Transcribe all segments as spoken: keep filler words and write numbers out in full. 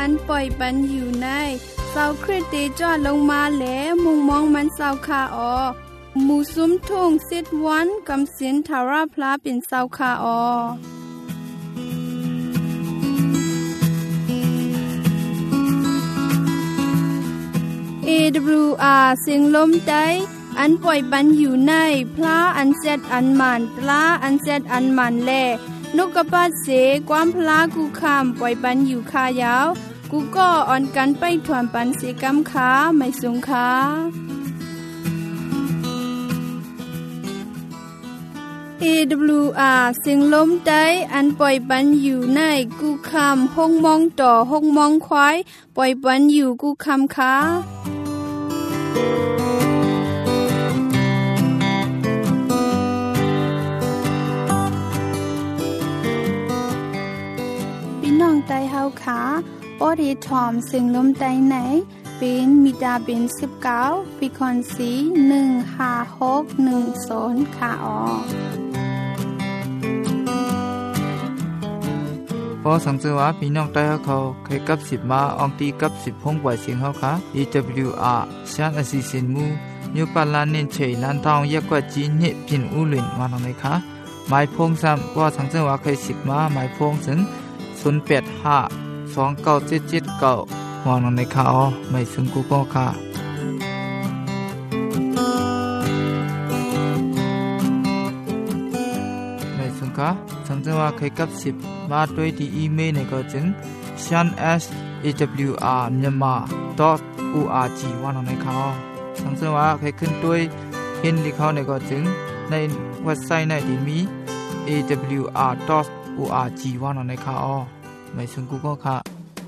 อันปล่อยปันอยู่ในเศร้าคริสเตจอดลงมาแหลมุงมองมันเศร้าคาออหมู่ซุ้มทุ่งสิทธวันกำสินทาราพลาเป็นเศร้าคาออเอ ดับเบิลยู อาร์ เสียงลมใจอันปล่อยปันอยู่ในพระอันเซตอันมันตลาอันเซตอันมันแลนกกระปาเสความพลากูคำปล่อยปันอยู่คายาวกูก็อ่อนกันไปถวนปันเสกำขาไม่สงขาเอ ดับเบิลยู อาร์ เสียงลมใจอันปล่อยปันอยู่ในกูคำห้องมองต่อห้องมองควายปล่อยปันอยู่กูคำขาน้องไตเฮาขาปอดีทอมซึ่งลมไตไหนเป็นมิดาเป็นสิบเก้าปีคอนสีหนึ่งห้าหกหนึ่งศูนย์ค่ะออพอสังเกตว่าพี่น้องไตเฮาเขาเคยกับสิบมาอองตีกับสิบพงปล่อยเสียงเฮาค่ะ อี ดับเบิลยู อาร์ ชานอสิสินมูยูปาลานเน้นเฉยลานทองยกว่าจีนเนพินอูหลินมาทางไหนคะหมายพงซ้ำว่าสังเกตว่าเคยสิบมาหมายพงถึงศูนย์ แปด ห้า สอง เก้า เจ็ด เจ็ด เก้ามองลงในข่าวไม่ซึ่งกูก็ค่ะไม่ซึ่งค่ะสังเกตว่าเคยกับสิบมาด้วยที่อีเมลในก็จึง ชาน เอส เอ ดับเบิลยู อาร์ myanmar ดอท โอ อาร์ จี ว่าลงในข่าวสังเกตว่าเคยขึ้นด้วยเห็นที่เขาในก็จึงในเว็บไซต์ในที่มี เอ ดับเบิลยู อาร์ ดอท โอ อาร์ จี ว่าลงในข่าวไม่ซึ่งกูก็ค่ะ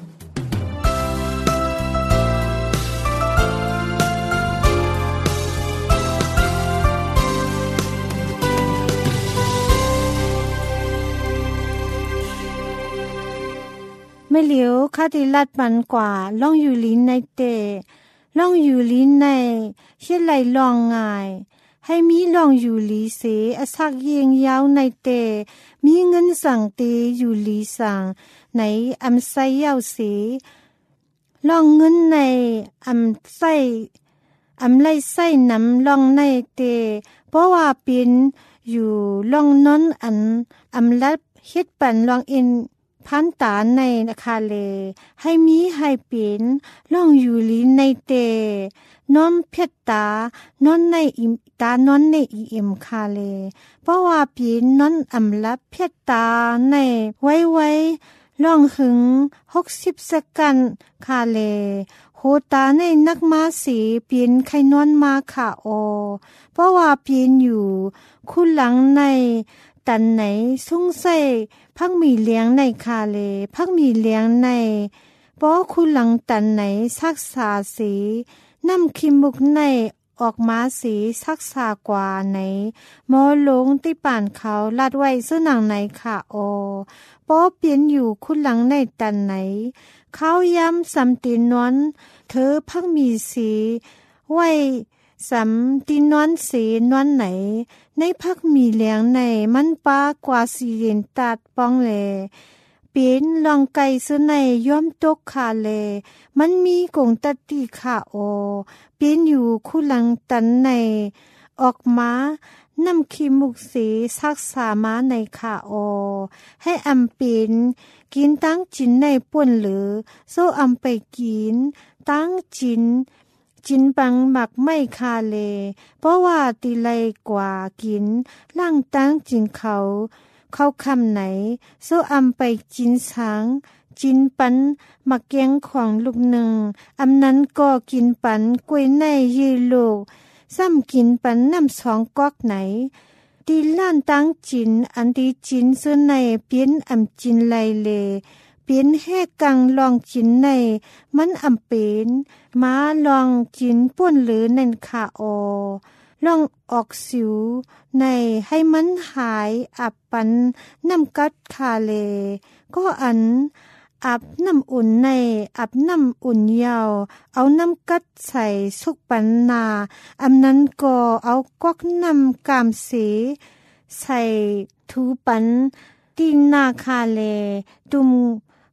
ไม่เหลียวคาติลัดมันกว่าล่องอยู่ลิ้นในเตล่องอยู่ลิ้นในเฮ็ดไหลลองง่ายให้มีลองอยู่ลีเสอสักเยียงยาวในเตมีเงินสั่งเตอยู่ลีสั่งในอำไสยาวเสลองเงินในอำไสอำไลไส้น้ำลองในเตเพราะว่าเป็นอยู่ลองนอนอันอำลับเฮ็ดปันลองเอ็นพันตาในนะคะเลให้มีให้เป็นล่องอยู่ลีในเตนอนเพชรตานอนในอิมตานอนในอีเอ็มคาเลเพราะว่าเป็นนอนอำลับเพชรตาในไว้ไว้ล่องหึงหกสิบสกันคาเลโหตาในนักมาสีเปลี่ยนไข่นอนมาค่ะโอเพราะว่าเปลี่ยนอยู่คู่หลังในตันไหนสุ่งใส่พักมีเลี้ยงในคาเลพักมีเลี้ยงในเพราะคู่หลังตันไหนซักษาสีน้ำคิมุกในออกมาสีซักษากว่าไหนมอลงที่ป่านเขาลาดไว้ซึ่งหนังไหนค่ะโอเพราะเปลี่ยนอยู่คู่หลังในตันไหนเขาย้ำสำตีนวนเธอพักมีสีไว้สำตีนวนสีนวนไหนในพักมีเลี้ยงในมันปากว่าสีเรียนตัดป้องแลเป็นลองไก่ซื้อในย่อมตกขาเลมันมีกงตัดตีขาโอเป็นอยู่คู่หลังตันในออกมานำขีมุกสีซักษามาในขาโอให้อำเป็นกินตั้งจินในป่นหรือโซอำไปกินตั้งจินจินปังหมักไม่คาเลเพราะว่าตีไลกว่ากินล่างตั้งจินเขาเข้าคำไหนโซอำไปจินสังจินปันมักแกงของลูกหนึ่งอำนั้นก็กินปันกล้วยในยีโลกซ้ำกินปันน้ำสองก๊อกไหนตีล้านตั้งจินอันที่จินซื้อในเปลี่ยนอำจินไลเลเปลี่ยนแห่กังลองจินในมันอำเป็นมาลองจินป่นหรือนั่นค่ะโอลองออกสิวในให้มันหายอับปันน้ำกัดคาเลก็อันอาบน้ำอุ่นในอาบน้ำอุ่นยาวเอาน้ำกัดใส่สุกปันนาอำนั้นก็เอากอกน้ำกามสีใส่ทูปันตีนาคาเลตุม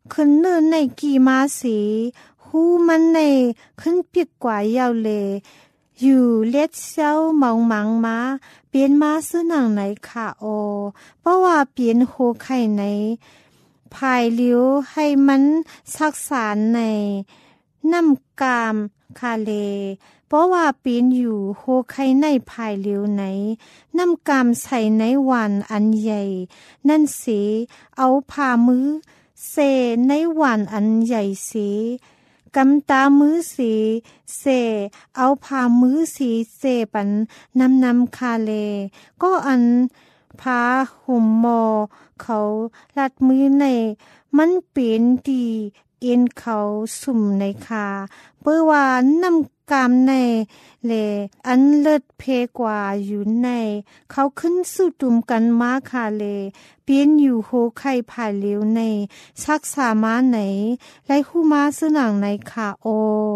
ขึ้นเนินในกี่มาสีหูมันในขึ้นปีกกว่ายาวเลยอยู่เล็ดเช้ามองมังมาเปลี่ยนมาซื้อหนังไหนค่ะโอเพราะว่าเปลี่ยนโหไข่ไหนภายเลี้ยวให้มันซักสารในน้ำกามคาเลเพราะว่าเปลี่ยนอยู่โหไข่ในภายเลี้ยวไหนน้ำกามใส่ในวันอันใหญ่นั่นสิเอาผ่ามือเซในวันอันใหญ่สิกำตามือสีเสเอาผ่ามือสีเสปันนำนำคาเลก็อันพาห่มมอเขาลัดมือในมันเปลี่ยนดีเอ็นเขาสุ่มในคาเพื่อว่านำกามในเลอันเลิศเพกว่าอยู่ในเขาขึ้นสู่ตุ่มกันมาคาเลเปลี่ยนอยู่โหไข่ผ่าเหลวในซักสามาไหนไล่คู่มาซื้อหนังในคาโอ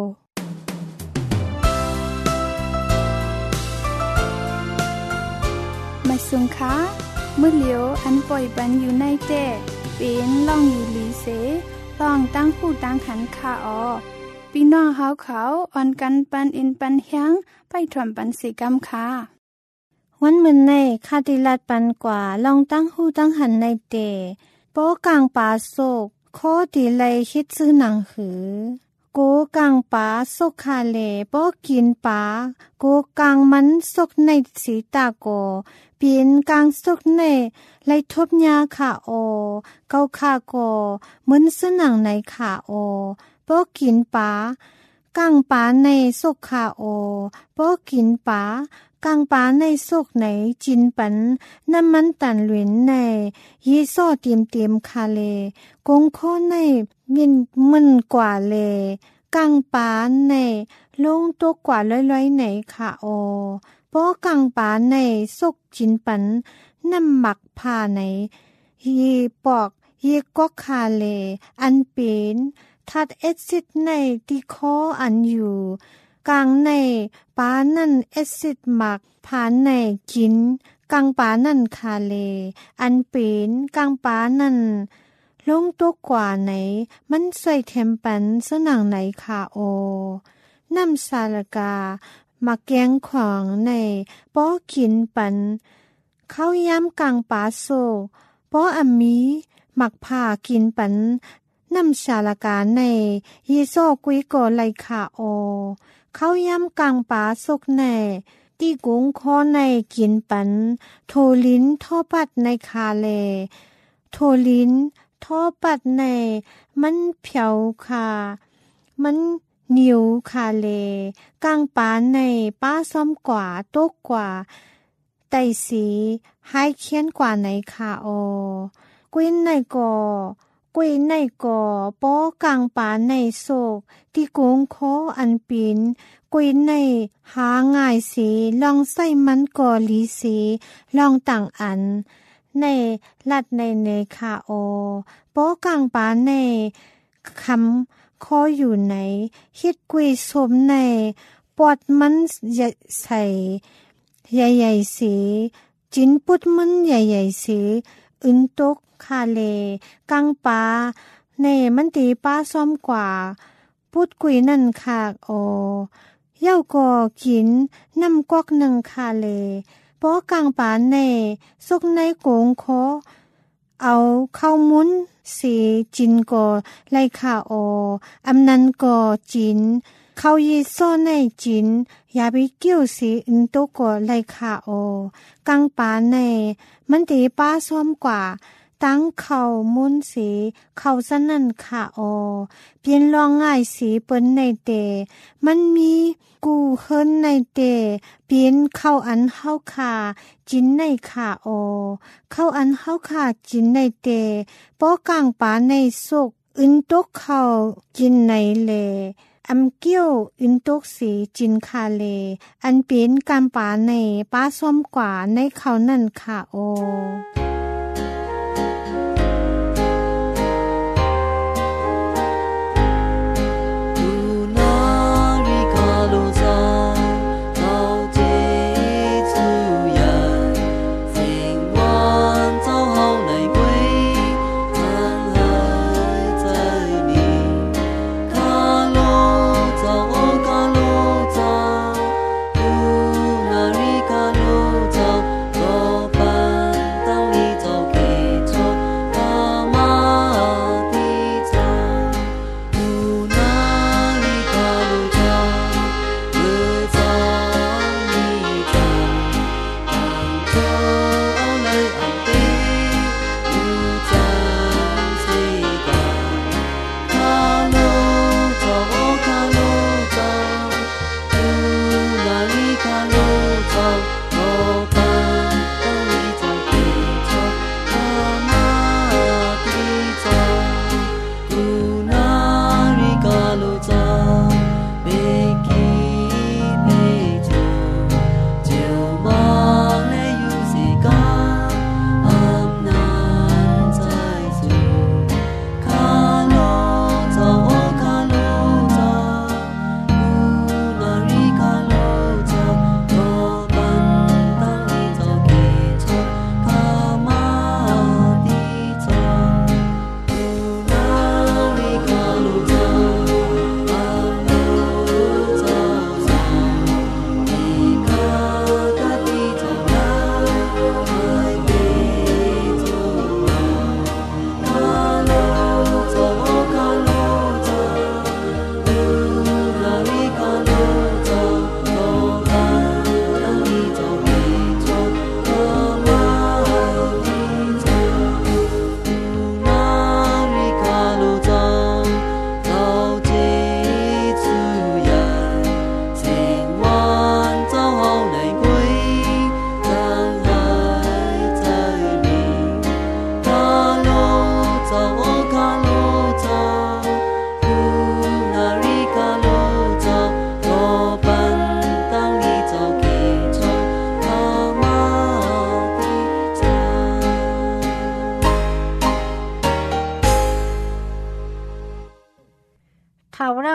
มาสุงคะมือเหลียวอันปล่อยปันอยู่ในเต้เป็นล่องอยู่ลีเสล่องตั้งผู้ตั้งขันคาออพี่น้องเฮาเขาอ่อนกันปันอินปันเฮียงไปถ่อมปันสีกำค่ะวันมื้อในคาติลัดปันกว่าลองตั้งหูตั้งหันในเตโปกลางป่าโศกขอดีไลคิดซื้อหนังหือโกกลางป่าโศกคาเลโปกินป่าโกกลางมันโศกในสีตาโกเปลี่ยนกลางโศกในไลทบยาค่ะโอเกาค่ะโกเหมือนซื้อหนังในค่ะโอโปกินป่ากลางป่าในโศกค่ะโอโปกินป่ากลางป่าในโศกไหนจินปันน้ำมันตันหลวนในยีโซ่เตรียมเตรียมคาเลกงโคในมินมันกว่าเลกลางป่าในลงตัวกว่าร้อยๆไหนค่ะโอเพราะกลางป่าในโศกจินปันน้ำหมักผ้าไหนยีปอกยีกอกคาเลอันเป็นทัดเอซิดในที่คออันอยู่กลางในปานั่นเอซิดหมักผานในกินกลางปานั่นคาเลอันเป็นกลางปานั่นลงตัวกว่าไหนมันใส่เทมปันสนังไหนคาโอน้ำซาลกามาแกงขวางในป้อกินปันเข้าย้ำกลางปาโซป้ออามีหมักผ่ากินปันน้ำชาลกาในยีโซกุยโกไลคาโอเข้าย้ำกลางป่าซกในตีกุ้งคอในกินปันโทลิ้นท่อปัดในคาเลโทลิ้นท่อปัดในมันเผียวคามันนิวคาเลกลางป่าในป้าซ้อมกว่าตกกว่าไตสีให้เคียนกว่าในคาโอกุ้ยในกอกุยในก่อป้อกลางป่าในโศกที่โกงคออันปีนกุยในหาง่ายสีลองใส่มันก่อลีสีลองต่างอันในลัดในเนคาโอป้อกลางป่าในคำคออยู่ไหนคิดกุยสมในปอดมันใส่ใหญ่ๆสีจินปุดมันใหญ่ๆสีอึนตกคาเลกลางป่าในมันตีป้าซ้อมกว่าพูดคุยนั่นคาโอเย้าก่อกินน้ำกอกหนึ่งคาเลป้อกลางป่าในสุกในโกงคอเอาเข้ามุนสีจินก่อไลคาโออำนันก่อจินเขายีซ่อในจินยาไปเกี่ยวสีอึนโตก่อไลคาโอกลางป่าในมันตีป้าซ้อมกว่าตั้งเขามุนสีเขาสนั่นขาโอเปลี่ยนลองง่ายสีเปิ้นในเตมันมีกูเฮิรนในเตเปลี่ยนเข้าอันเฮาขาจินในขาโอเข้าอันเฮาขาจินในเตป้อกลางป่าในสุกอึนตกเขาจินในเลอำเกี้ยวอึนตกสีจินคาเลอันเป็นกำป่าในป้าซ้อมกว่าในเขานั่นขาโอ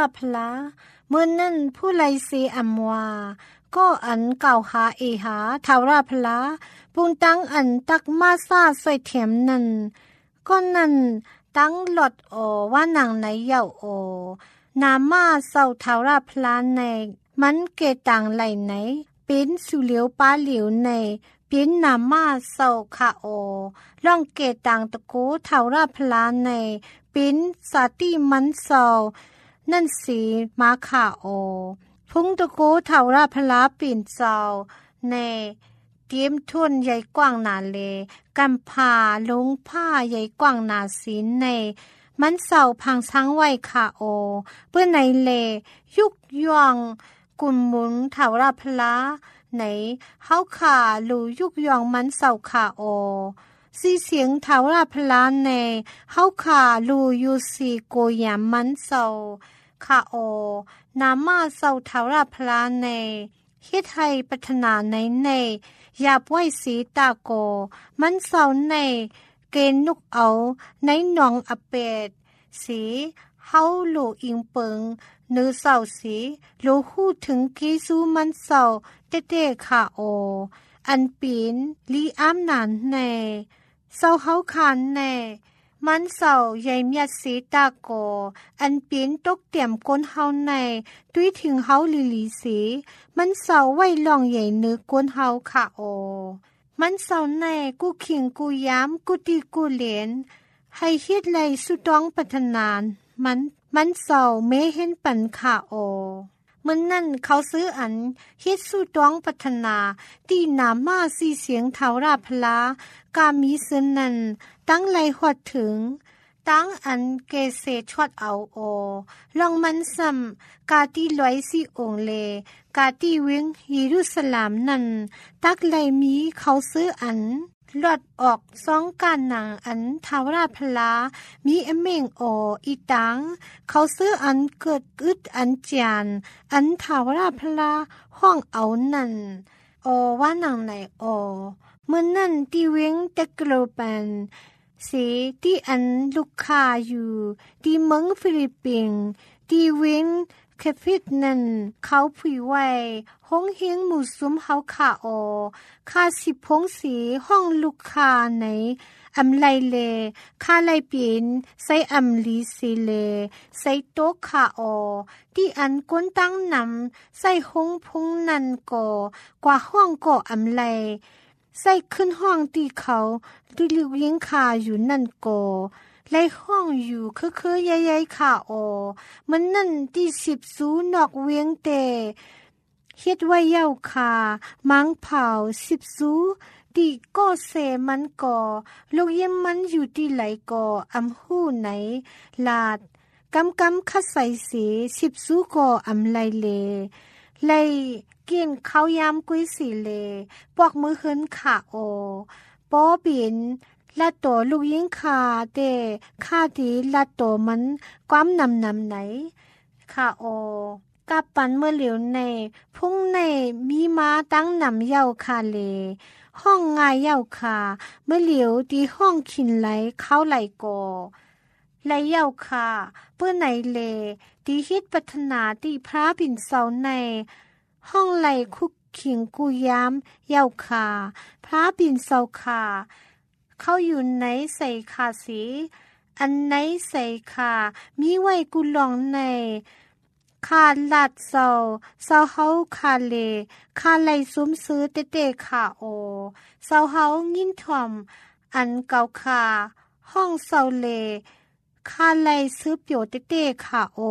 ราพลาเมื่อนั้นผู้ไลเซอัมวาก็อันเก่าหาเอหาทาวราพลาปุนตังอันตักมาซาสวยเถียมนั้นก็นั้นตั้งหลอดโอว่านางไหนเย่าโอนามาเศร้าทาวราพลาในมันเกตังไหลไหนเป็นสุเหลียวป้าเหลียวในเป็นนามาเศร้าคาโอล่องเกตังตะโกทาวราพลาในเป็นสาติมันเศร้านั่นสีมาคาโอพุงตะโกทาวราพลาปีนเจ้าในเตรียมทุนใหญ่กว้างนาเลกำพาลงผ้าใหญ่กว้างนาศีลในมันเศร้าพังช้างไว้คาโอเพื่อในเลยุกย่องกุมมุนทาวราพลาในเฮาขาลูยุกย่องมันเศร้าคาโอสีเสียงทาวราพลาในเฮาขาลูยูสีโกยามมันเศร้าคาโอนามาเศร้าทาวราพลาในเฮ็ดให้พัฒนาในในยาบไว้สีตาโกมันเศร้าในเกณฑ์นุกเอาในหนองอเปดสีเฮาโลอิงเปิงเนื้อเศร้าสีโลหูถึงกีซูมันเศร้าเตเตคาโออันปีนลีอ้ามนานในเศร้าเฮาคานในมันเศร้าใหญ่เมียสีตาโกอันปีนตกเตี่ยมก้นเฮาในตุ้ยถึงเฮาลิลีสีมันเศร้าไว้ลองใหญ่เนื้อก้นเฮาคาโอมันเศร้าในกูขิงกูย้ำกูตีกูเหรียญให้เฮ็ดไรสุดองพัฒนานมันมันเศร้าเมเห็นปันคาโอมันนั่นเขาซื้ออันเฮ็ดสุดองพัฒนาตีนามาสีเสียงทาวราพลากามีซึนนั้นตั้งไรหอดถึงตั้งอันเกเซชอดเอาโอลองมันซ้ำกาตีลอยสีองเลกาตีเวงเยรูซาเล็มนั้นตักไรมีเขาซื้ออันลอดออกสองการหนังอันทาวราพลามีอเมงโออีตังเขาซื้ออันเกิดอึดอันจานอันทาวราพลาห้องเอานั่นโอว่าหนังไหนโอเมื่อนั่นที่เวงเตกโลปันสีที่อันลูกค้าอยู่ที่เมืองฟิลิปปินส์ที่เวงเคฟิดนั่นเขาผุยไว้ห้องเฮียงหมู่ซุ้มเฮาขาโอคาสิพงสีห้องลูกค้าในอำไลเลคาไลปีนใส่อำลีสีเลใส่โต๊ะขาโอที่อันก้นตั้งนำใส่ห้องพงนั่นก่อกว่าห้องก่ออำไลใส่ขึ้นห้องที่เขาที่ลิวยิงคาอยู่นั่นก่อไล่ห้องอยู่คือๆใหญ่ๆค่ะโอมันนั่นที่สิบสูนอกเวียงเตเฮ็ดไว้เย้าค่ะมังเผาสิบสูดีก็เสมันก่อลูกเยี่ยมมันอยู่ที่ไหลก่ออำหู้ไหนลาดกำกำคัดใส่สีสิบสูก่ออำไลเลไลเกี่ยนเขายามกุ้ยสีเลปอกมือเฮินค่ะโอปอบินละตัวลูกยิงคาเตคาดีละตัวมันความนำนำไหนคาโอกับปันเมื่อเหลียวในพุ่งในมีม้าตั้งนำเย้าคาเลห้องง่ายเย้าคาเมื่อเหลียวที่ห้องขินไหลเข้าไหลกอไหลเย้าคาเพื่อไหนเลที่ฮิตพัฒนาที่พระบินเสาในห้องไหลคุกขิงกุยามเย้าคาพระบินเสาคาเขาอยู่ในใส่ขาสีอันไหนใส่ขามีไว้กุลองในคาลัดเศร้าเศร้าเฮาคาเลคาไหลซุ้มซื้อเตเตขาโอเศร้าเฮางิ้นถ่อมอันเก่าคาห้องเศร้าเลคาไหลซื้อเปียวเตเตขาโอ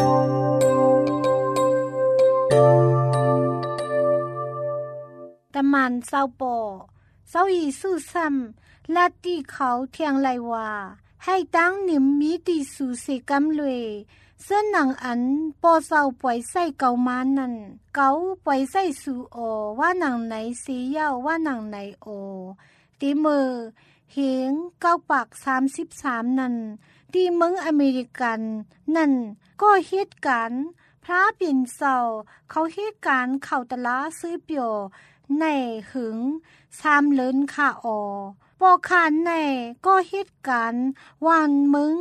ตะมันเศร้าปอเศร้าอีสู้ซ้ำลาตีเขาเทียงไลว่าให้ตั้งนิมมีตีสู่เสกำเลยเสื้อหนังอันปอเศร้าปล่อยใส่เกามานั่นเกาปล่อยใส่สู่โอว่าหนังไหนสีเย้าว่าหนังไหนโอตีมือเฮงเก้าปากสามสิบสามนั่นตีเมืองอเมริกันนั่นก็เหตุการณ์พระปิ่นเศร้าเขาเหตุการณ์เข่าตะลาซื้อเปียวในหึงสามเลินค่ะออปอคานในก็เหตุการณ์วานมึง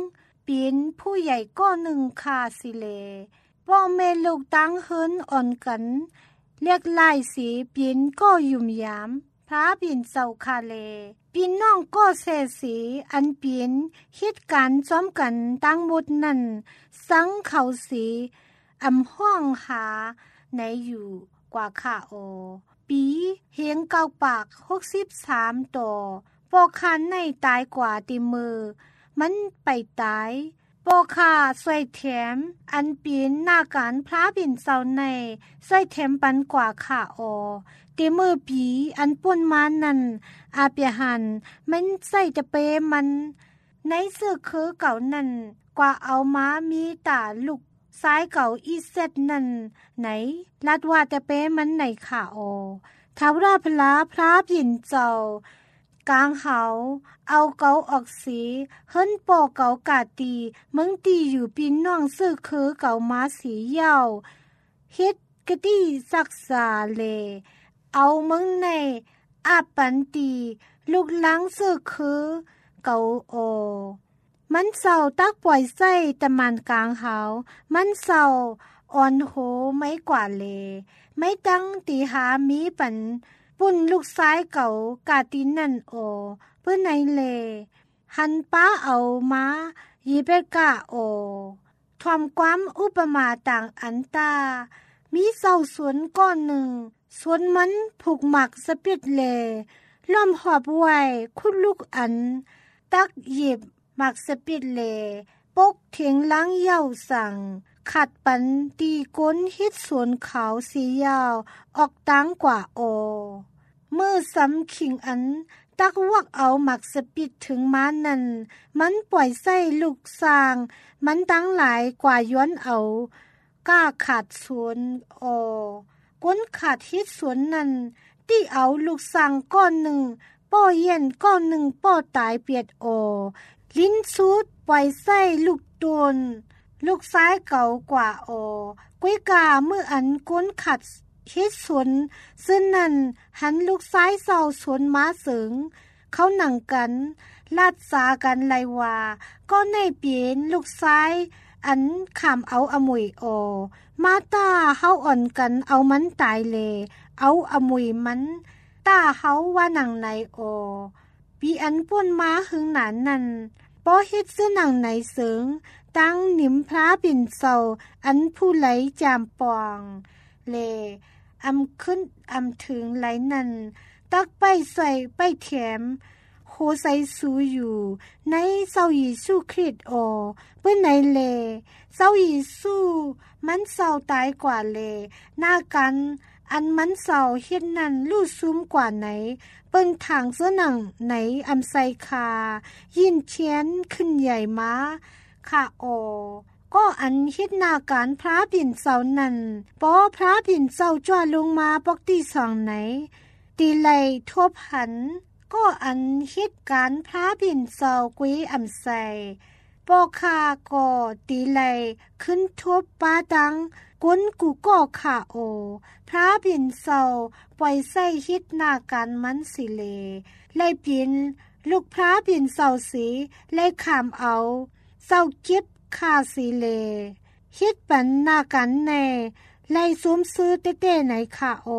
เป็นผู้ใหญ่ก็หนึ่งคาสิเลพ่อแม่ลูกตั้งเฮินอ่อนกันเรียกไล่สีเป็นก็ยุ่มยามพระบินเจ้าคาเลปีน้องก็เสสีอันเปียนฮิตการซ้อมกันตั้งหมดนั่นสังเขาสีอำห้องหาไหนอยู่กว่าข้าโอปีเฮียงเก้าปากหกสิบสามต่อปอคานในตายกว่าติมือมันไปตายปอคาสวยแถมอันเปียนหน้าการพระบินเจ้าในสวยแถมปันกว่าข้าโอตีมือผีอันป่นมานั่นอาเปียหันมันใส่จะเปมันในเสื้อคือเก่านั่นกว่าเอาม้ามีตาลูกซ้ายเก่าอีเซตนั่นไหนลัดว่าจะเปมันไหนข่าโอท้าวราพลาพระผินเจ้ากลางเขาเอาเกาออกสีเฮิรนปอเกากาตีมึงตีอยู่ปีน้องเสื้อคือเก่าม้าสียาวเฮ็ดกะตี้ซักษาเลเอามึงในอาปันตีลูกล้างเสื้อคือเกาโอมันเศร้าตักปล่อยไส้ตะมันกลางเขามันเศร้าอ่อนโหไม่กว่าเลไม่ตั้งตีหามีปันปุ่นลูกซ้ายเก่ากาตินั่นโอเพื่อในเลหันป้าเอามายีเปกะโอทอมความอุปมาต่างอันตามีเศร้าสวนก้อนหนึ่งสวนมันผูกหมักสปิดเลล้อมหอบไว้คุณลูกอันตักหยิบหมักสปิดเลปกเถียงล้างเย่าสั่งขัดปันตีก้นฮิตสวนขาวสียาวออกตั้งกว่าโอมือซ้ำขิงอันตักวักเอาหมักสปิดถึงม้านั่นมันปล่อยไส้ลูกสร้างมันตั้งหลายกว่าย้อนเอาก้าขาดสวนโอก้นขาดฮิตสวนนั่นที่เอาลูกสั่งก้อนหนึ่งป้อเย็นก้อนหนึ่งป้อตายเปียดโอลิ้นซูดปล่อยไส้ลูกตนลูกซ้ายเก่ากว่าโอกุ้ยกาเมื่ออันก้นขัดฮิตสวนซึ่งนั่นหันลูกซ้ายเศร้าสวนม้าเสิงเขาหนังกันลาดสากันไลว่าก็ในเปลี่ยนลูกซ้ายอันขามเอาอมวยโอมาตาเฮาอ่อนกันเอามันตายเลเอาอมวยมันตาเฮาว่าหนังในโอปีอันป่นม้าหึงหนานนั่นป้อเฮ็ดซื้อหนังในเสิงตั้งนิมพระบินเศร้าอันผู้ไหลจามปองเลอำขึ้นอำถึงไหลนั่นตักไปใส่ไปแถมโคใส่สูอยู่ในเศร้ายีสู้คริสโอเพื่อในเลเศร้ายีสู้มันเศร้าตายกว่าเลหน้ากันอันมันเศร้าเฮ็ดนั่นลู่ซุ้มกว่าไหนเปิ้นทางเสื้อหนังไหนอำไซคายินเชียนขึ้นใหญ่ม้าค่ะโอก็อันฮิตนาการพระบินเศร้านั่นปอพระบินเศร้าจ้าลงมาปกตีสองไหนตีไลทบหันก็อันฮิตการพระบินเศร้ากุ้ยอำไซปอคาก็ตีไลขึ้นทบป้าดังก้นกูก็ขาโอพระบินเศร้าปล่อยไส้ฮิตนาการมันสิเลไลปินลูกพระบินเศร้าสีไลขามเอาเศร้าเก็บคาสีเลฮิตปันนากันแน่ไล่สวมซื้อเต้ๆไหนค่ะโอ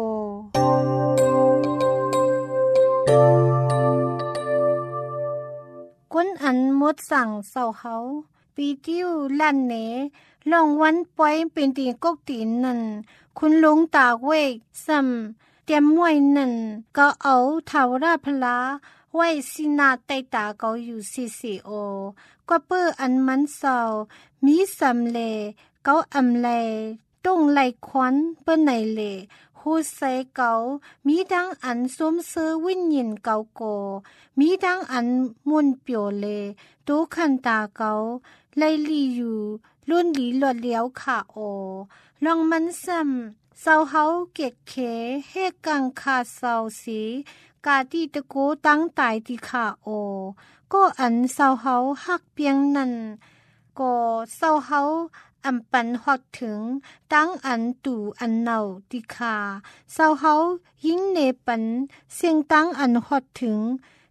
คนอันมดสั่งเศร้าเขาปีติ้วลั่นเนลองวันปล่อยเป็นตีกกตีนนั่นคุณลุงตากเวกซ้ำเตรียมมวยนั่นก็เอาทาวราพลาไว้สินาใต้ตาเขาอยู่ซีซีโอกว่าเปื้ออันมันเศร้ามีสำเลเกาอำเลต้งไหลควันเปิ้นไหนเลหูใส่เกามีดังอันสวมเสื้อวิญญาณเกาโกมีดังอันมุนเปียวเลตูคันตาเกาไลลีอยู่ลุ่นหลีหลอดเลี้ยวขาโอลองมันซ้ำเศร้าเฮาเกตเขเฮกังคาเศร้าสีกาที่ตะโกตั้งตายที่ขาโอก็อันเศร้าเฮาฮักเปียงนั่นก็เศร้าเฮาอำปันฮอดถึงตั้งอันตู่อันเนาติคาเศร้าเฮายิ่งเนปันเสียงตั้งอันฮอดถึง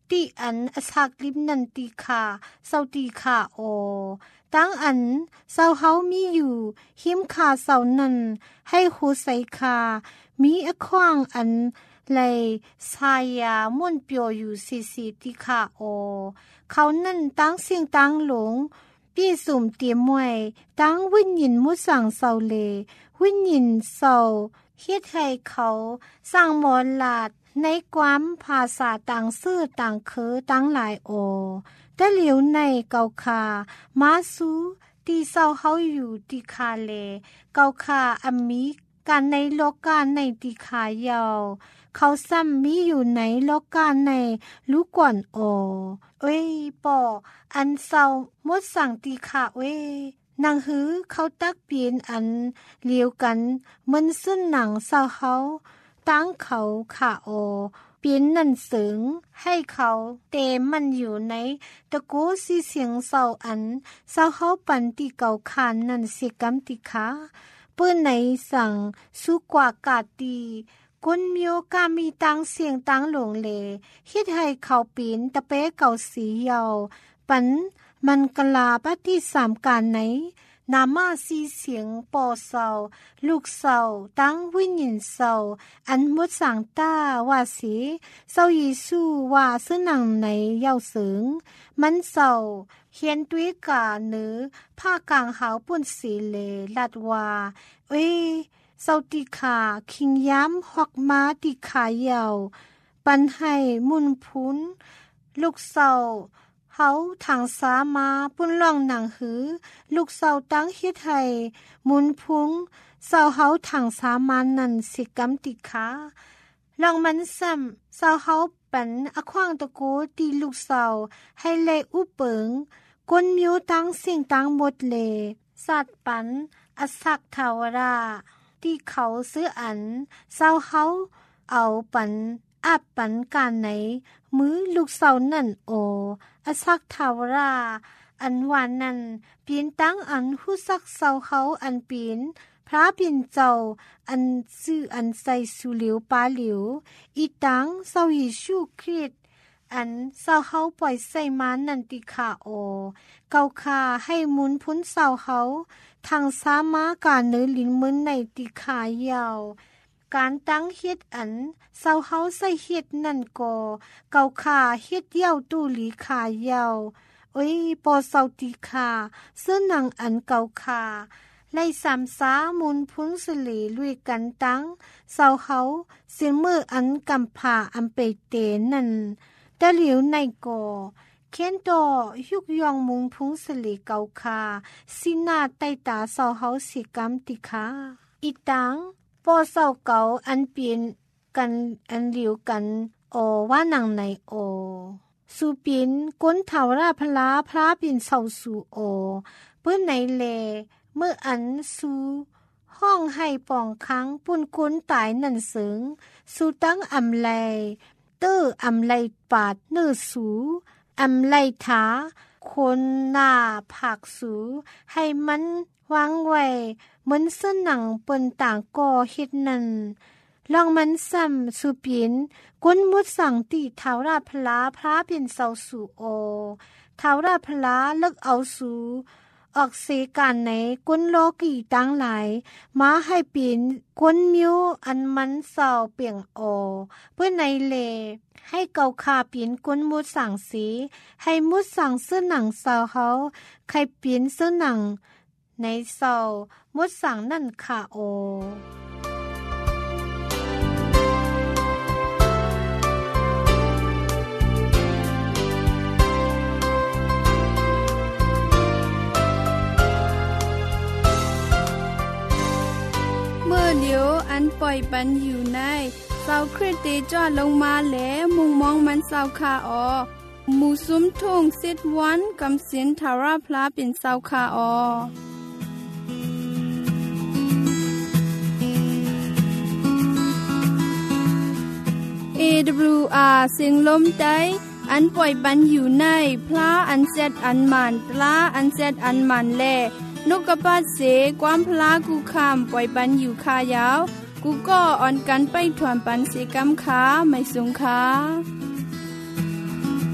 ตีอันอสักลิมนันตีขาเศร้าตีขาโอตั้งอันเศร้าเฮามีอยู่หิมขาเศร้านั้นให้หูใส่คามีอขวางอันเลยสายาม่วนเปียวอยู่สีสีตีขาโอเขานั่นตั้งเสียงตั้งหลงพี่สุ่มเตรียมไว้ตั้งวิญญินมุสั่งเศร้าเลวิญญินเศร้าเฮ็ดให้เขาสร้างมรลาดในความภาษาต่างซื่อต่างเคอต่างหลายโอแต่เหลียวในเกาคามาซูตีเศร้าเฮาอยู่ตีคาเลเกาคาอมีการในโลกาในตีขายาวเขาซ้ำมีอยู่ในโลกาในรู้ก่อนโอเอ้ยปออันเศร้ามดสั่งตีขาเว้นางหือเขาตักเปลี่ยนอันเลียวกันมันซึ่นหนังเศร้าเฮาตั้งเขาขาโอเปลี่ยนนั่นเสริงให้เขาเตมันอยู่ในตะโกสีเสียงเศร้าอันเศร้าเฮาปันตีเก่าคานนั่นเสียกำติขาเปิ้นไหนสั่งสุกว่ากาตีคนมีโอกาสมีตังเสียงตังหลงเลเฮ็ดให้เขาปีนตะเป๊เก่าสียาวปันมันกลาปฏิสามการไหนนามาสีเสียงปอเศร้าลูกเศร้าตั้งวิญญาณเศร้าอันมุดสังตาว่าสีเศร้าเยซูว่าซึ่งหนังในเย้าเสิงมันเศร้าเขียนด้วยกาเนื้อผ้ากลางหาวปุ่นสีเลลัดว่าเอ้ยเศร้าติขาคิงย้ำหอกม้าติขายาวปันให้มุนพุนลูกเศร้าเฮาทางสามาปุ่นล่องหนังหือลูกเศร้าตั้งเฮ็ดให้มุนพุงเศร้าเฮาทางสามานั่นสิกำติขาลองมันซ้ำเศร้าเฮาปันอขวางตะโกตีลูกเศร้าให้เลอุเปิงกวนมิวตั้งเสียงตั้งหมดเลสัตว์ปันอสักทาวราที่เขาซื้ออันเศร้าเฮาเอาปันอับปันการไหนมือลูกเศร้านั่นโออสักทาวราอันวานนั้นเปลี่ยนตั้งอันหู้สักเศร้าเฮาอันเปลี่ยนพระเปลี่ยนเจ้าอันซื่ออันใส่สุเหลียวปาเหลียวอีตังเศร้าเยซูคริสต์อันเศร้าเฮาปล่อยใส่มานันติขาโอเกาคาให้มุนพ้นเศร้าเฮาทางสามาการเนื้อลินมืนในติขายาวการตั้งเฮ็ดอันเศร้าเฮาใส่เฮ็ดนั่นก็เกาคาเฮ็ดเย้าตู้หลีขายาวโอ้ยปอเศร้าติขาเสื้อหนังอันเกาคาไล่สามสามุนพุ้นสลีลุยกันตั้งเศร้าเฮาเสียงมืออันกำผาอันเปเตนั่นแต่เหลียวในก่อเค้นโตยุกยองมุงพุงสลีเกาคาสินาใต้ตาเศร้าเฮาสิกำติขาอีตังปอเศร้าเกาอันเปลี่ยนกันอันเหลียวกันโอว่านังในโอสูปินก้นเถาราพลาพระปินเศร้าสูโอเปิ้นในเลเมื่ออันสูห้องให้ป่องค้างปุ่นก้นตายนั่นเสิงสูตั้งอำไลเตออำไลปาดเนื้อสูอำไลถาคนหน้าผักสูให้มันวางไว้เหมือนเส้นหนังเปิ้นต่างก่อเฮ็ดนั่นลองมันซ้ำสุปินก้นมุดสั่งตีเท้าราพลาพระเป็นเสาสูโอเท้าราพลาเลิกเอาสูออกเสการไหนก้นโลกีตั้งหลายมาให้ปีนก้นมิวอันมันเศร้าเปียงโอเพื่อในเลให้เกาคาปีนก้นมุดสั่งสีให้มุดสั่งเสื้อหนังเศร้าเขาใครปีนเสื้อหนังในเศร้ามุดสั่งนั่นค่ะโอเมื่อเดียวอันปล่อยปันอยู่ในเศร้าคริสติจอดลงมาแล้วมุงมองมันเศร้าคาออหมู่ซุ้มทุ่งสิดวันกำสินทาราพลาเป็นเศร้าคาออเอ ดับเบิลยู อาร์ เสียงลมใจอันปล่อยปันอยู่ในพระอันเซดอันมันตลาอันเซดอันมันแลนกกระปาดเสความพลากูคำปล่อยปันอยู่คายาวกูก็อ่อนกันไปถวนปันเสกำขาไม่สูงขา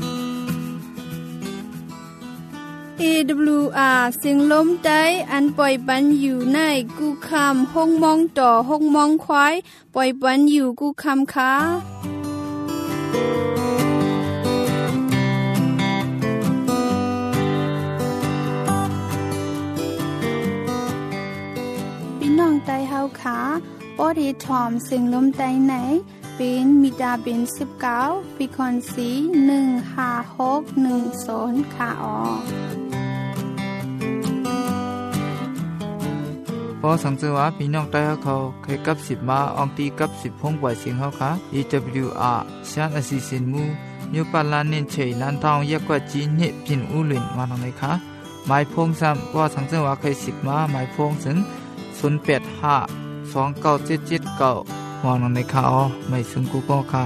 เอ ดับเบิลยู อาร์ เสียงลมใต้อันปล่อยปันอยู่ในกูคำห้องมองต่อห้องมองควายปล่อยปันอยู่กูคำค่ะพี่น้องไต้เฮาค่ะปอดีทอมเสียงลมใต้ไหนเป็นมิดาเป็นสิบเก้าฟิคอนซีหนึ่งห้าหกหนึ่งศูนย์ค่ะอ๋อพอสังเกตว่าพี่น้องใต้เขาเคยกับสิบมาอองตีกับสิบพงปล่อยเสียงเขาค่ะ อี ดับเบิลยู อาร์ ชานอสิสินมูยูปาลานเน้นเฉยลันทองเยกว่าจีนเนี่ยพินอูหลินมาทางไหนคะหมายพงซ้ำพอสังเกตว่าเคยสิบมาหมายพงถึงศูนย์แปดห้าสองเก้าเจ็ดเจ็ดเก้ามองในข่าวไม่ซึ่งกูก็ค่ะ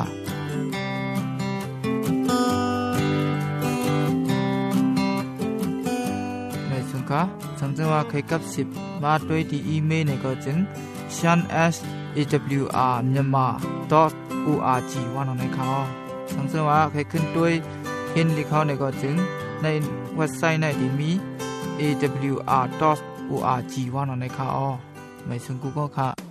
ไม่ซึ่งค่ะสังเกตว่าใครกับสิบมาด้วยที่อีเมลในก็จึง ชาน เอส เอ ดับเบิลยู อาร์ myanmar ดอท โอ อาร์ จี ว่างในข่าวสังเกตว่าใครขึ้นด้วยเห็นที่เขาในก็จึงในเว็บไซต์ในที่มี เอ ดับเบิลยู อาร์ ดอท โอ อาร์ จี ว่างในข่าวไม่ซึ่งกูก็ค่ะ